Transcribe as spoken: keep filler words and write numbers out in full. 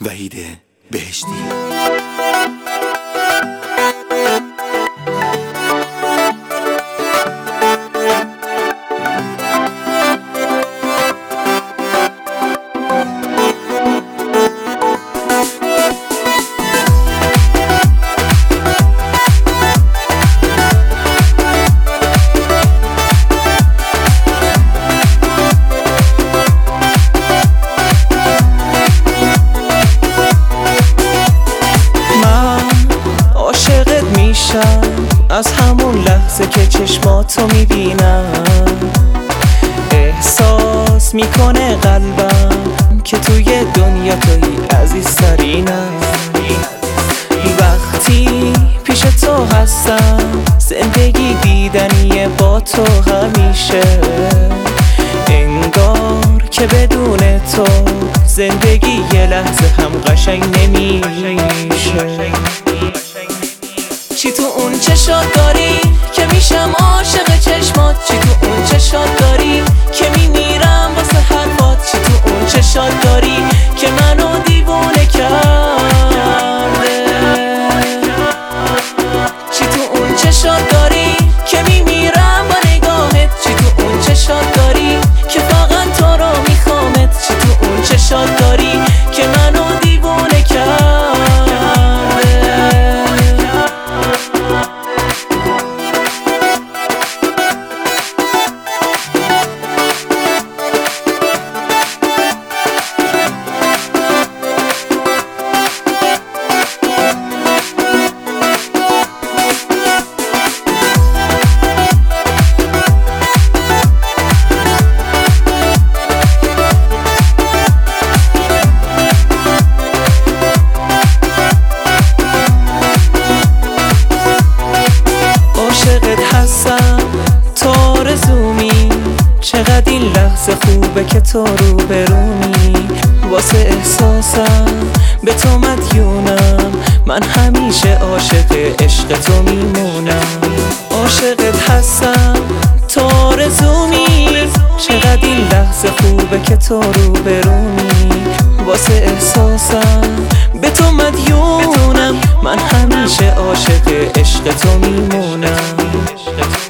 وحید بهشتی. از همون لحظه که چشماتو میبینم احساس میکنه قلبم که توی دنیا توی عزیزترینم. وقتی پیش تو هستم زندگی دیدنیه با تو همیشه، انگار که بدون تو زندگی یه لحظه هم قشنگ نمیشه. چی تو اون چشات داری که میشم عاشق چشمات؟ چی تو اون چشات داری که میمیرم واسه حرفات؟ چی تو اون چشات داری که منو دیوونه کرده؟ چی تو اون چشات داری که میمیرم با نگاهت؟ چی تو اون چشات داری که فقط تو رو میخوامت؟ چی تو اون چشات داری که منو دیوونه کرده؟ چقدر این لحظه خوبه که تو رو برونی، واسه احساسم به تو مدیونم، من همیشه عاشق عشق تو میمونم. عاشقت هستم تو آرزومی، چقدر این لحظه خوبه که تو رو برونی، واسه احساسم به تو مدیونم، من همیشه عاشق عشق تو میمونم.